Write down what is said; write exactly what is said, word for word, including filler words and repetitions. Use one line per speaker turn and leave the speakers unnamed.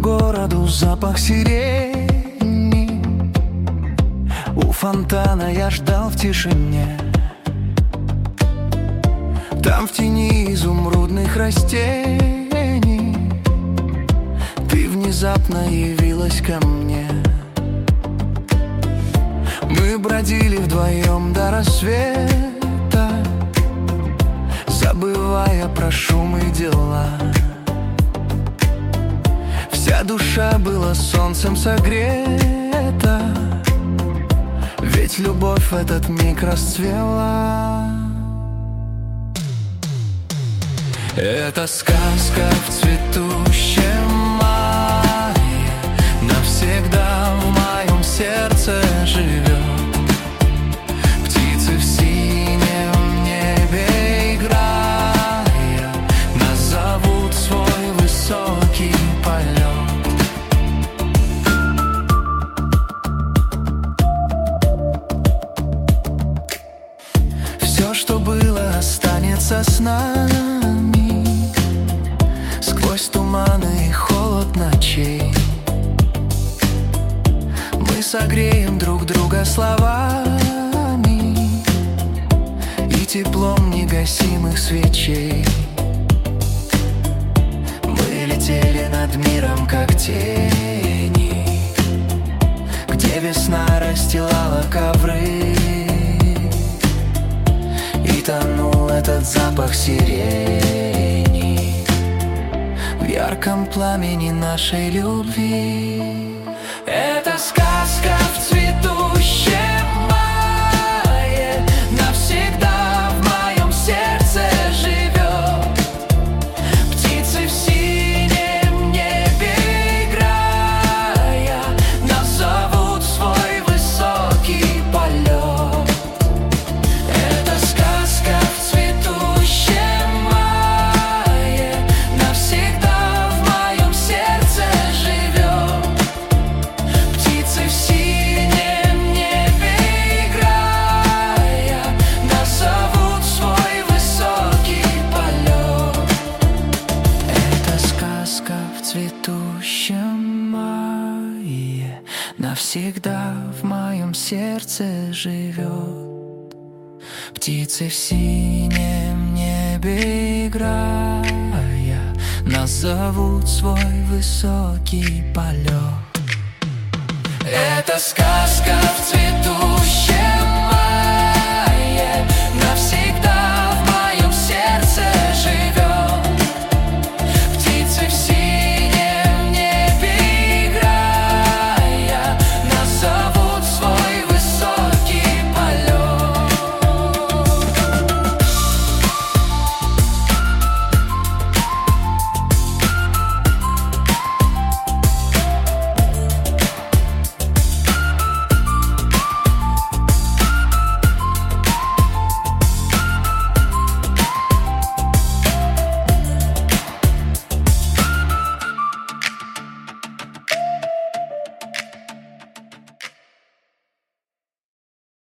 городу запах сирени. У фонтана я ждал в тишине. Там в тени изумрудных растений ты внезапно явилась ко мне. Мы бродили вдвоем до рассвета, забывая про шум и дела. Вся душа была солнцем согрета, ведь любовь в этот миг расцвела. Это сказка в цветущем мае, навсегда в моем сердце живет. Птицы в синем небе играя нас зовут в свой высокий полет. Все, что было, останется с нами. Сквозь туманы и холод ночей мы согреем друг друга словами и теплом негасимых свечей. Мы летели над миром, как тени, где весна расстилала ковры, и тонул этот запах сирени в ярком пламени нашей любви. Это сказка в цветущем мае, навсегда в моем сердце живет. Птицы в синем небе играя нас зовут в свой высокий полет. Это сказка в цветущем мае, навсегда навсегда в моем сердце живет. Птицы в синем небе играя нас зовут в свой высокий полет. Это сказка в цветущем